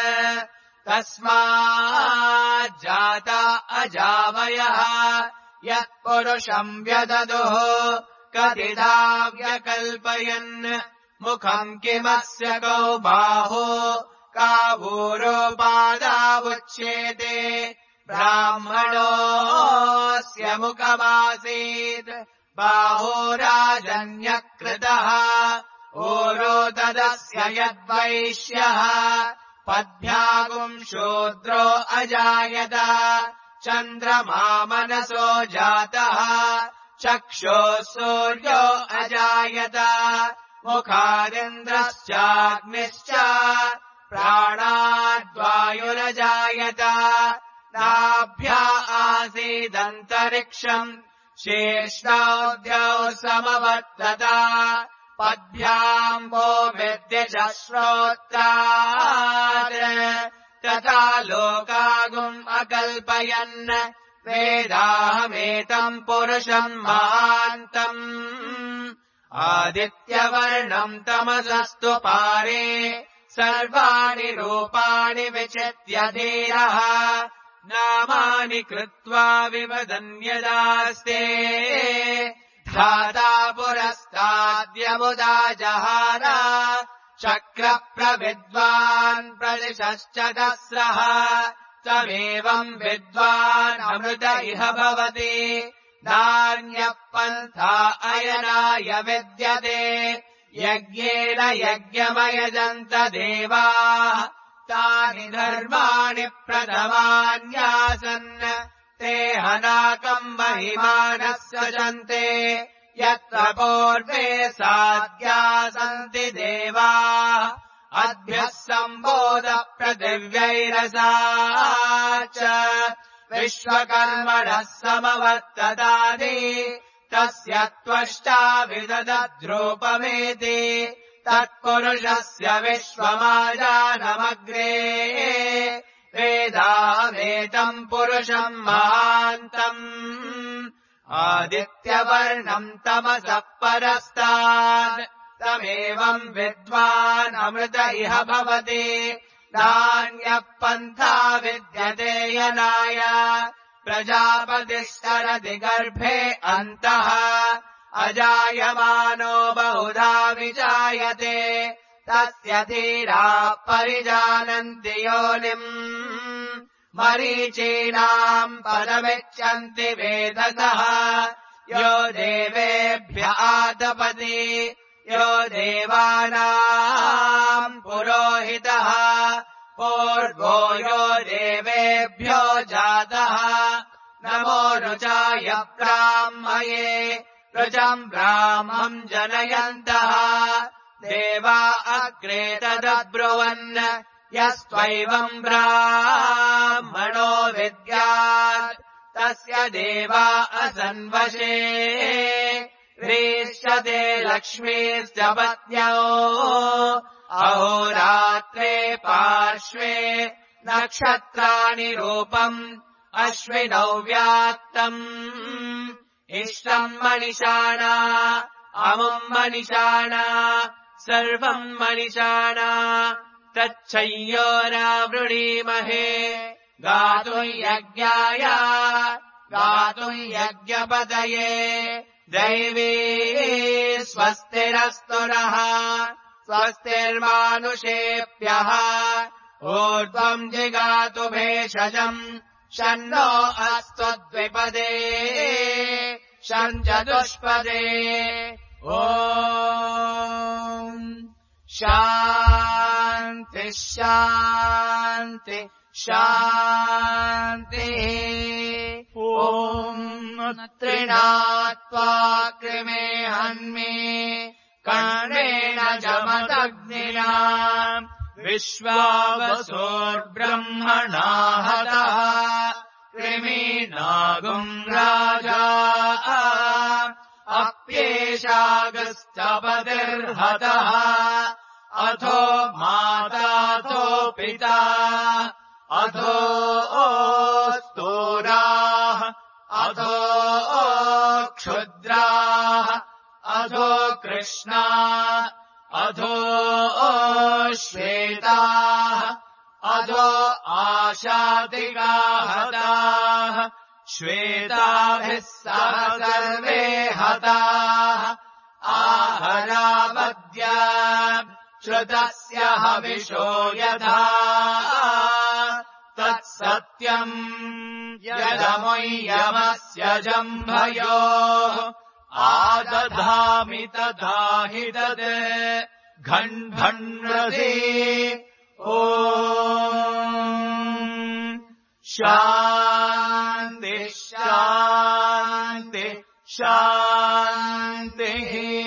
तस्माज्जाता अजावयः यत्पुरुषम् व्यददुः कथिता व्यकल्पयन् मुखम् किमस्य कौ बाहो कावूरो पादावुच्येते ब्राह्मणोऽस्य मुखमासीत् बाहो राजन्यकृतः ऊरो तदस्य यद्वैश्यः पद्भ्यागुम् शूद्रो अजायत चन्द्रमा मनसो जातः चक्षुः सूर्यो अजायत मुखादिन्द्रश्चाग्निश्च प्राणाद्वायुरजायत नाभ्या आसीदन्तरिक्षम् शेष्णाद्यौ समवर्तत पद्भ्याम् वो विद्यश्रोत्रात् तथा लोकागुम् अकल्पयन् वेदाहमेतम् पुरुषम् महान्तम् आदित्यवर्णम् तमसस्तु पारे सर्वाणि रूपाणि विचित्य धीरः नामानि कृत्वा विवदन्यदास्ते धाता पुरस्ताद्यमुदा जहार चक्रप्रविद्वान् प्रदिशश्च दस्रः तमेवम् विद्वान् अमृत इह भवति नान्यः पन्था अयनाय विद्यते यज्ञेन यज्ञमयजन्त देवाः तानि धर्माणि प्रथमान्यासन् ते हनाकम् महिमानः सजन्ते यत्र पूर्वे साध्या सन्ति देवाः अद्भ्यः सम्बोध पृथिव्यैरसा च विश्वकर्मणः समवर्ततानि तस्य त्वष्टा विदधद्रूपमेति तत्पुरुषस्य विश्वमाजानमग्रे वेदावेदम् पुरुषम् महान्तम् आदित्यवर्णम् तमसः परस्तात् तमेवम् विद्वान् अमृत इह भवति नान्यः पन्था विद्यते यनाय प्रजापतिश्चरति गर्भे अन्तः अजायमानो बहुधा विजायते तस्य धीराः परिजानन्ति योनिम् मरीचीनाम् पदमिच्छन्ति वेदसः यो देवेभ्य आतपति यो देवानाम् पुरोहितः पूर्वो यो देवेभ्यो जातः नमो रुचाय ब्राह्मये रुजम् ब्राह्मम् जनयन्तः देवा अग्रे तदब्रुवन् यस्त्वैवम् ब्राह्मणो विद्यात् तस्य देवा असन्वशे ह्रीष्यते लक्ष्मीश्च पत्न्यौ अहोरात्रे पार्श्वे नक्षत्राणि रूपम् अश्विनौ व्यात्तम् इष्टम् मनिषाणा अमुम् मनिषाणा सर्वम् मनिषाणा तच्छय्योरावृणीमहे गातुम् यज्ञाय गातुम् यज्ञपतये दैवी स्वस्तिरस्तु नः स्वस्तिर्मानुषेभ्यः ऊर्ध्वम् जिगातु भेषजम् शन्नो अस्तु द्विपदे शञ्चतुष्पदे ॐ शान्ति शान्ति शान्तिः ॐ त्रिणात्वा कृमे हन्मे कर्णेन जमदग्निना विश्वावसोर्ब्रह्मणा हतः कृमीनागुम् राजा अप्येषागश्चपतिर्हतः अथो माताथो पिता अथो स्तूराः अथो क्षुद्राः अथो कृष्णा अथो श्वेताः अथो आशातिकाः हताः श्वेताभिः सह सर्वे हताः आहरावद्य श्रुतस्य हविषो यथा तत्सत्यम् यदमुय्यमस्य जम्भयोः आदधामि तथा हि तत् घण्ढण्रसि ॐ शान्ति शान्ति शान्तिः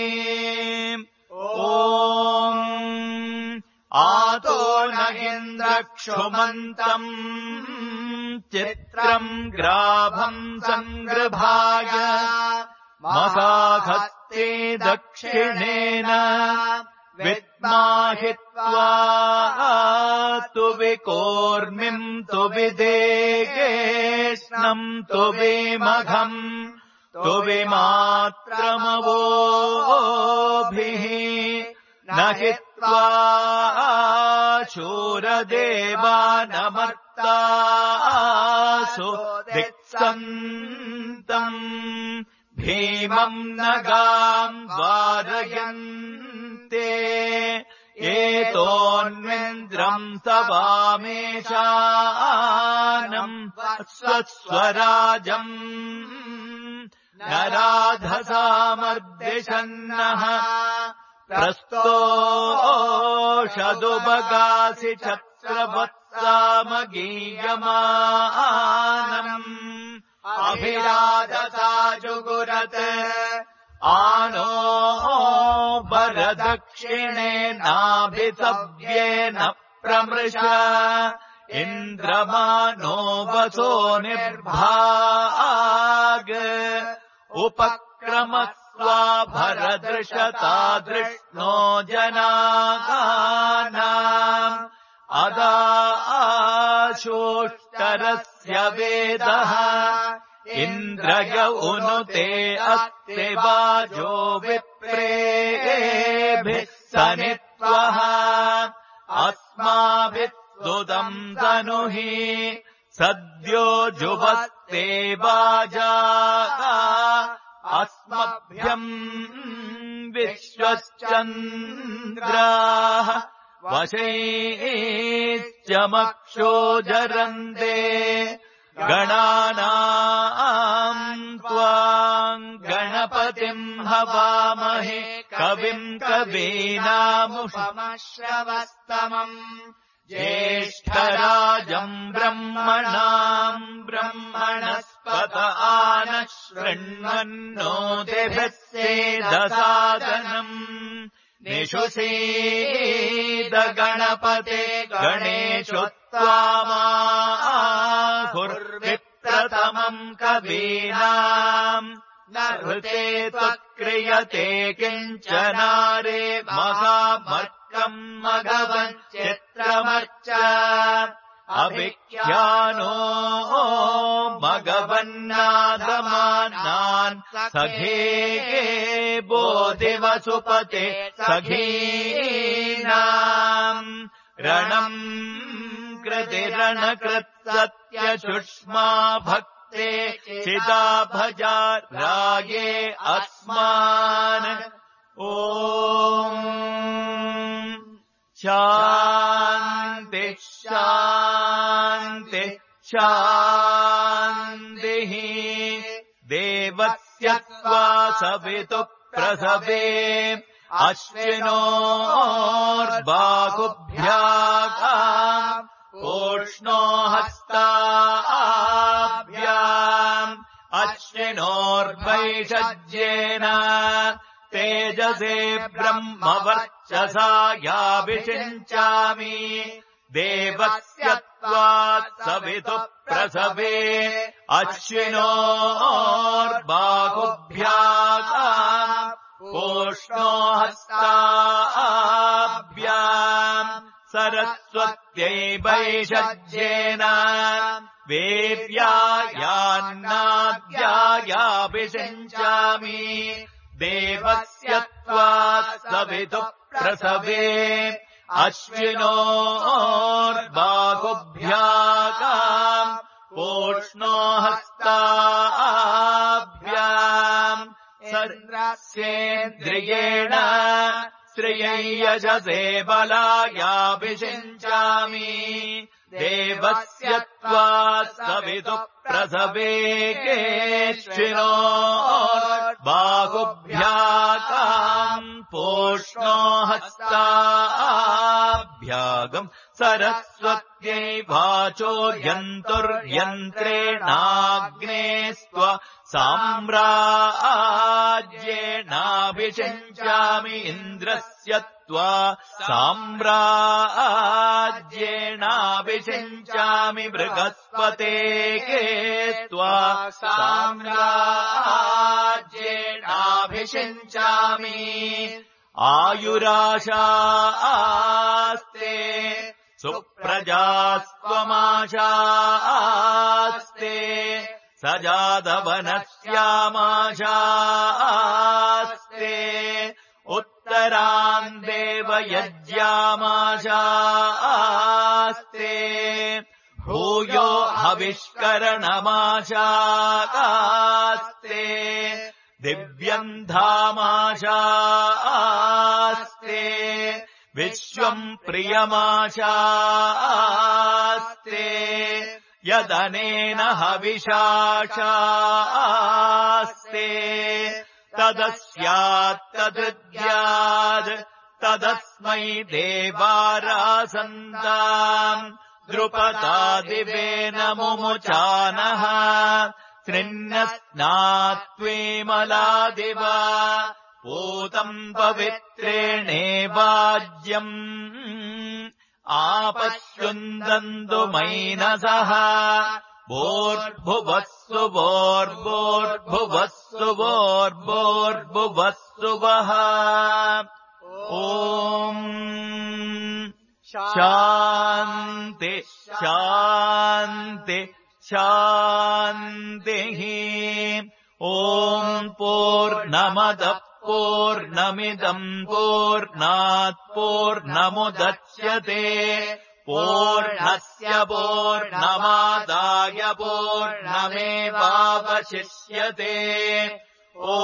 ॐ आतो न इन्द्रक्षुमन्तम् चित्रम् ग्राभम् सङ्गृभाय मसाहस्ते दक्षिणेन विद्माहित्वा तु विकोर्मिम् तु विदेहेष्णम् तु विमघम् स्तुविमात्रमवोभिः न हि त्वा शूरदेवानमर्तासु दिक्सन्तम् भीमम् नगाम् वारयन्ते एतोऽन्वेन्द्रम् सवामेशानम् स्वस्वराजम् नराधसामर्दिशन्नः प्रस्तोषदुबगासि चक्रवत्सामगीयमानम् अभिराधसा जुगुरत् आनो वरदक्षिणेनाभिसव्येन प्रमृश इन्द्रमानो वसो निर्भाग उपक्रमस्वा भरदृशतादृष्णो जनानाम् अदाशोष्टरस्य वेदः इन्द्रय उनुते अस्ति वाजो विप्रेभिः सनित्वः अस्माभिस्तुतम् तनुहि सद्यो जुवस्ते वाजाः अस्मभ्यम् विश्वश्चन्द्राः वशैश्चमक्षो जरन्ते गणानाम् त्वाम् गणपतिम् हवामहे कविम् कवीनामुपमश्रवस्तमम् ज्येष्ठराजम् ब्रह्मणाम् ब्रह्मणस्पत आनः शृण्वन्नोतिभिः सेदसादनम् निषुषीद गणपते गणेषु त्वामाहुर्विप्रथमम् कवीनाम् न ऋते त्वक्रियते किञ्चनारे महामर्कम् मघवञ्चित्रमर्च अभिख्यानो मघवन्नागमानान् सखे बोधिवसुपते सखीनाम् रणम् कृतिरणकृत्सत्यशुष्मा भक्ते चिदा भजा राये अस्मान् ॐ शान्ति शान्ति शान्तिः देवस्य त्वा सवितुः प्रसवे अश्विनोर्बाहुभ्याम् ओष्णो हस्ताभ्याम् अश्विनोर्वैषज्येन तेजसे ब्रह्मवर्चसा याभिषिञ्चामि देवस्य त्वा सवितुः प्रसवे अश्विनोर्बाहुभ्याम् ओष्णो हस्ताभ्याम् सरस्वत्यै वैषज्येन वेद्यायान्नाद्यायाभिषिञ्चामि देवस्य त्वा सवितुः प्रसवे अश्विनोर्बाहुभ्याम् ओष्णो हस्ताभ्याम् सर्वस्येन्द्रियेण श्रियैयजसे बलायाभिषिञ्चामि देवस्य त्वा सवितुः प्रसवे केश्विनोर्बाहुभ्याम् पोष्णो हस्ताभ्यागम् सरस्वत्यै वाचो यन्तुर्यन्त्रेणाग्नेस्त्व साम्राज्येनाभिषिञ्चामि इन्द्रस्य त्वा साम्राज्येनाभिषिञ्चामि बृहस्पतेः त्वा साम्राज्येनाभिषिञ्चामि आयुराशास्ते सुप्रजास्त्वमाशास्ते सजातवनस्यामाशास्ते उत्तरान् देवयज्ञामाशास्ते भूयो हविष्करणमाशास्ते दिव्यम् धामाशास्ते विश्वम् प्रियमाशास्ते यदनेन हविषाशास्ते तदस्यात्तदृद्याद् तदस्मै देवारासन्ताम् द्रुपदादिवेन मुमुचानः त्रिन्नस्नात्वेमलादिवा पूतम् पवित्रेणेवाज्यम् आपश्युन्दन्तु मैनसः बोर्भुवस्सु बोर्बोर्भुवस्सु बोर्बोर्भुवस्सु वः ॐ शान्ति शान्ति शान्तिः ॐ पूर्णमदः पूर्णमिदम् पूर्णात् पूर्णमुदच्यते पूर्णस्य पूर्णमादाय पूर्णमेवावशिष्यते ॐ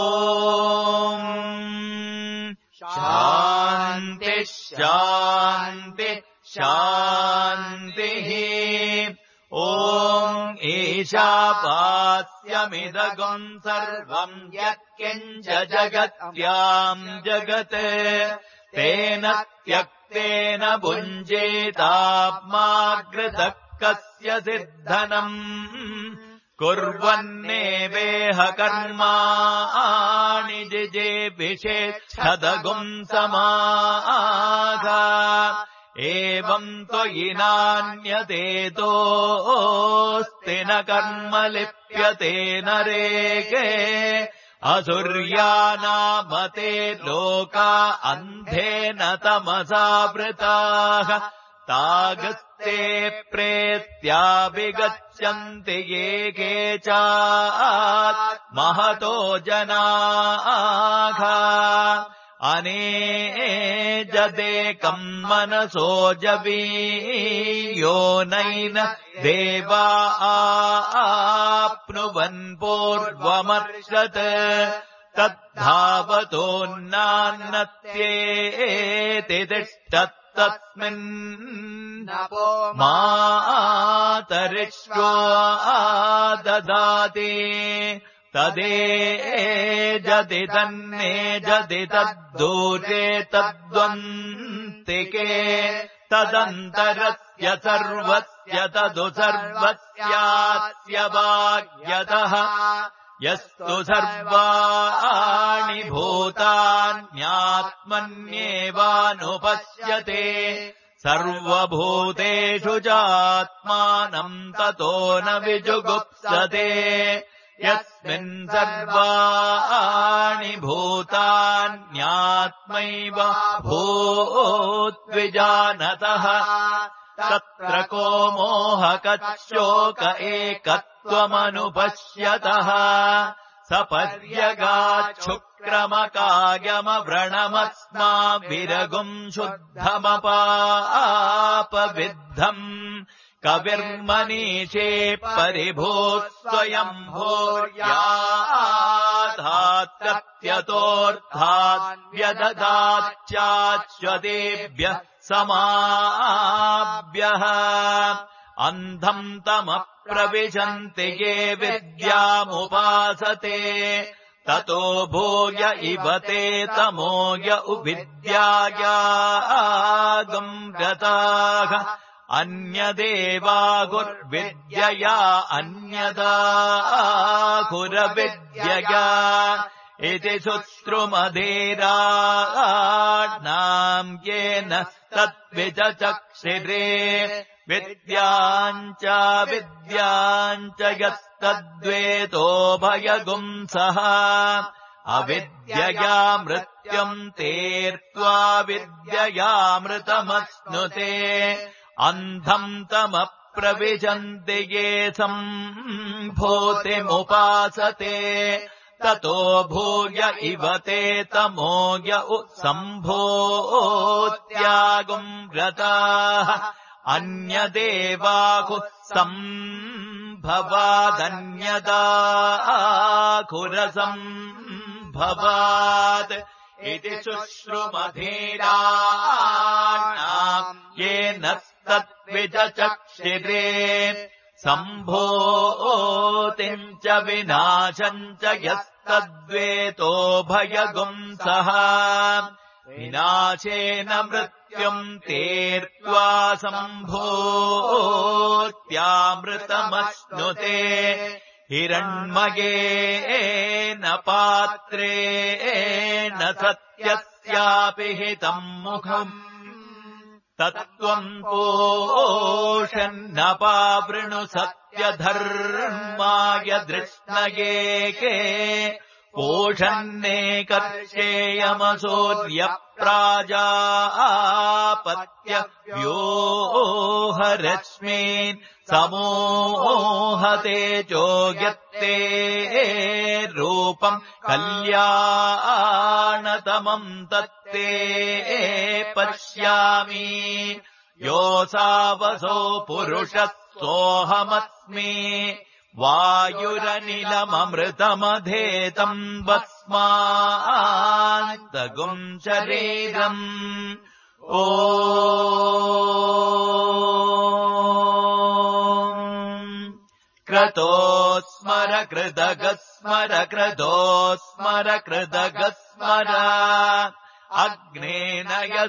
शान्ति शान्ति शान्तिः ॐ ईशावास्यमिदगम् सर्वम् यत्किञ्च जगत्याम् जगत् तेन त्यक्तेन भुञ्जेतात्माग्रतः कस्य सिद्धनम् कुर्वन्नेवेह कर्माणि जिजेभिषेच्छदगुम् समागा एवम् त्वयि नान्यतेतोऽस्ति न कर्म लिप्यते नरेके असुर्यानामते लोका अन्धेन तमसावृताः तागस्ते प्रेत्याभिगच्छन्ति ये केचात्महतो जनाः अनेजदेकम् मनसो जवीयो नैन देवा आप्नुवन् पूर्वमर्षत् तद्धावतोन्नान्नत्येति तिष्ठत्तस्मिन् मातरिष्वा ददाति तदेजति तन्नेजति तद्दूरे तद्वन्तिके तदन्तरस्य सर्वस्य तदु सर्वस्यास्य वाग्यतः यस्तु सर्वाणि भूतान्यात्मन्येवानुपश्यते सर्वभूतेषु चात्मानम् ततो न विजुगुप्सते यस्मिन् सर्वाणि भूतान्यात्मैव भूत्विजानतः तत्र को मोहकच्छोक एकत्वमनुपश्यतः सपर्यगाच्छुक्रमकायमव्रणमस्माभिरगुम् शुद्धमपापविद्धम् कविर्मनीषे परिभूत् स्वयम्भूर्याधात्रत्यतोऽर्थात् व्यददाच्चाश्वतेभ्यः समाभ्यः अन्धम् तमप्रविशन्ति ये विद्यामुपासते ततो भूय इव ते तमोय विद्यायागम् गताः अन्यदेवाहुर्विद्यया अन्यदाहुरविद्यया इति शुश्रुमधीराणाम् येन तद्विचचक्षिरे विद्याम् च विद्याम् च यस्तद्वेतो भयगुंसः अविद्यया मृत्युम् तेर्त्वा विद्ययामृतमश्नुते अन्धम् तमः प्रविशन्ति ये सम्भूतिमुपासते ततो भूय इव ते तमोय सम्भूत्यागुम् रताः अन्यदेवाहुः सम्भवादन्यदाखुरसम्भवात् इति शुश्रुमधीराणाम् येन तद्विजचक्षिरे सम्भूतिम् च विनाशम् च यस्तद्वेतो भयगुंसः विनाशेन मृत्युम् तीर्त्वा सम्भूत्यामृतमश्नुते हिरण्मयेन पात्रेण सत्यस्यापि हितम् मुखम् तत्त्वम् पोषन्नपावृणु सत्यधर्माय दृष्णये पोषन्ने कर्षेयमसूर्यप्राजापत्य व्योहरश्मीन् समोहते चोग्यत्ते रूपम् कल्याणतमम् तत्ते पश्यामि योऽसावसो पुरुषः सोऽहमस्मि वायुरनिलममृतमधेतम् भस्मान्तगुम् शरीरम् ओ क्रतो स्मर कृदग स्मर क्रतो स्मर कृदग स्मर अग्नेन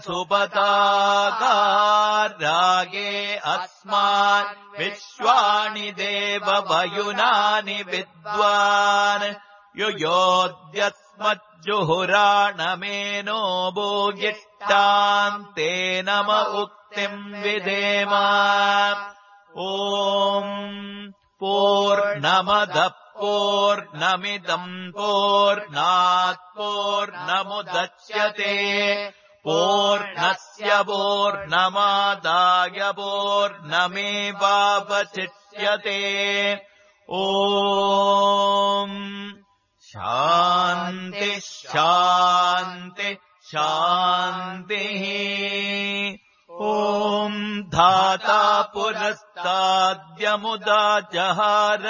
यसुपताकारागे अस्मान् विश्वानि देववयुनानि विद्वान् युयोद्यस्मज्जुहुराणमेनो भूयिष्टान्ते नम उक्तिम् विधेम ॐ पूर्णमदः पूर्णमिदम् पूर्णात् पूर्णमुदच्यते पूर्णस्य पूर्णमादाय पूर्णमेवावशिष्यते ॐ शान्ति शान्ति शान्तिः ॐ धाता पुरस्ताद्यमुदा जहार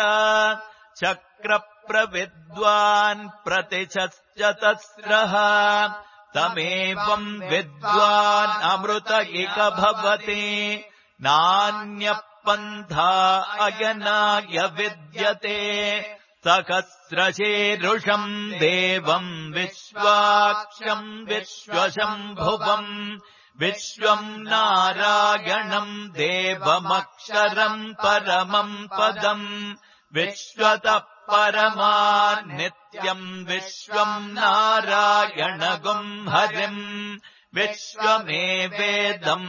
चक्रप्रविद्वान् प्रतिशश्च तस्रः तमेवम् विद्वान् अमृत इक भवति नान्यः पन्था अयनाय विद्यते सहस्रशीरुषम् देवम् विश्वाक्षम् विश्वशम्भुवम् विश्वम् नारायणम् देवमक्षरम् परमम् पदम् विश्वतः परमान्नित्यम् विश्वम् नारायणगुम् हरिम् विश्वमेवेदम्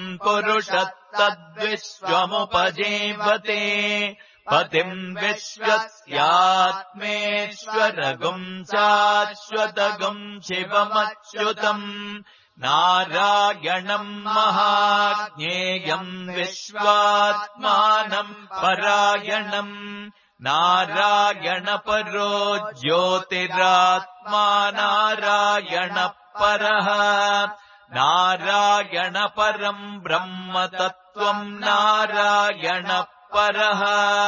पुरुषस्तद्विश्वमुपजीवते पतिम् विश्वस्यात्मेश्वरगुम् शाश्वतगुम् शिवमच्युतम् नारायणम् महाज्ञेयम् विश्वात्मानम् परायणम् नारायणपरो ज्योतिरात्मा नारायणपरः नारायणपरम् ब्रह्मतत्त्वम् नारायणपरः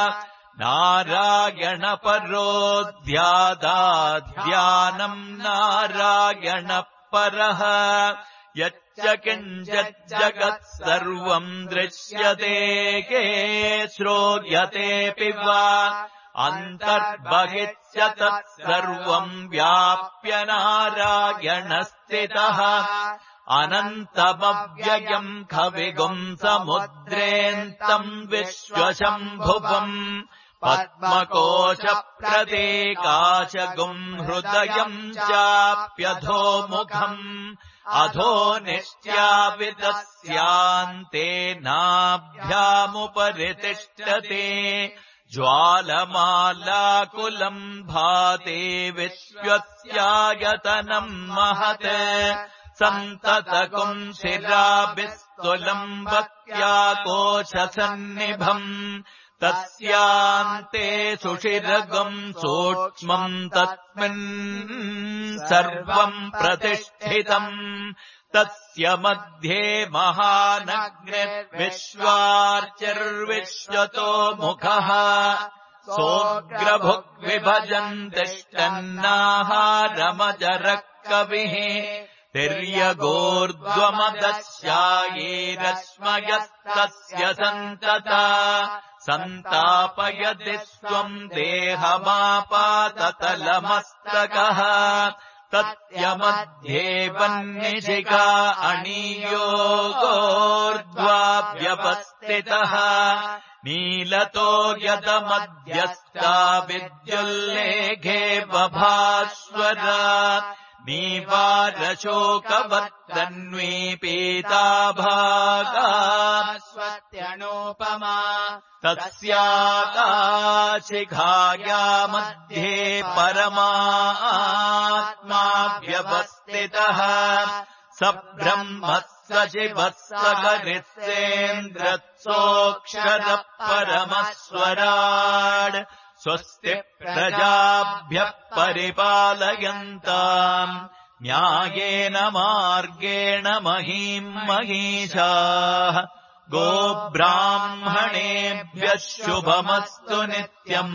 नारायणपरो ध्यादाध्यानम् नारायणपरः यच्च किञ्चिज्जगत् सर्वम् दृश्यते के श्रोयतेऽपि वा अन्तर्बहिश्च तत्सर्वम् व्याप्य नारायणस्थितः अनन्तमव्ययम् कविगुम् समुद्रेऽन्तम् विश्वशम्भुवम् पद्मकोशप्रदेकाशगुम् हृदयम् चाप्यधोमुखम् अधो निश्चावितस्यान्ते नाभ्यामुपरि तिष्ठते ज्वालमालाकुलम् भाते विश्वस्यायतनम् महत् सन्ततकुम् शिराभिस्तुलम् नात्याकोशसन्निभम् तस्यान्ते सुषिरगम् सूक्ष्मम् तस्मिन् सर्वम् प्रतिष्ठितम् तस्य मध्ये महानग्निर्विश्वार्चिर्विश्वतो मुखः सोऽग्रभुग्विभजन् तिष्ठन्नाहारमजरः कविः तिर्यगोर्ध्वमदस्यायेरश्मयस्तस्य सन्तता सन्तापयति स्वम् देहमापाततलमस्तकः तत्यमध्ये वह्निशिखा अणीयोगोर्ध्वाव्यवस्थितः नीलतो यदमध्यस्था विद्युल्लेखे बभास्वरा नीवारशोकवत्तन्वी पीताभागा स्वत्यनूपमा तस्याकाशिखाया मध्ये परमात्मा व्यवस्थितः स ब्रह्मः स शिवः स हरिस्सेन्द्रः परमः स्वराड् स्वस्ति प्रजाभ्यः परिपालयन्ताम् न्यायेन मार्गेण महीम् महीषाः गोब्राह्मणेभ्यः शुभमस्तु नित्यम्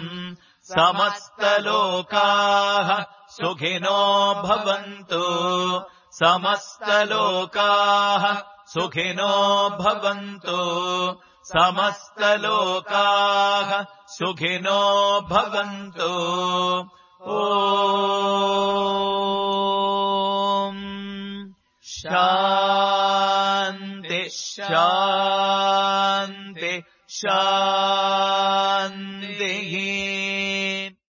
समस्तलोकाः सुखिनो भवन्तु समस्तलोकाः सुखिनो भवन्तु समस्तलोकाः सुखिनो भवन्तु ॐ शान्ति शान्ति शान्तिः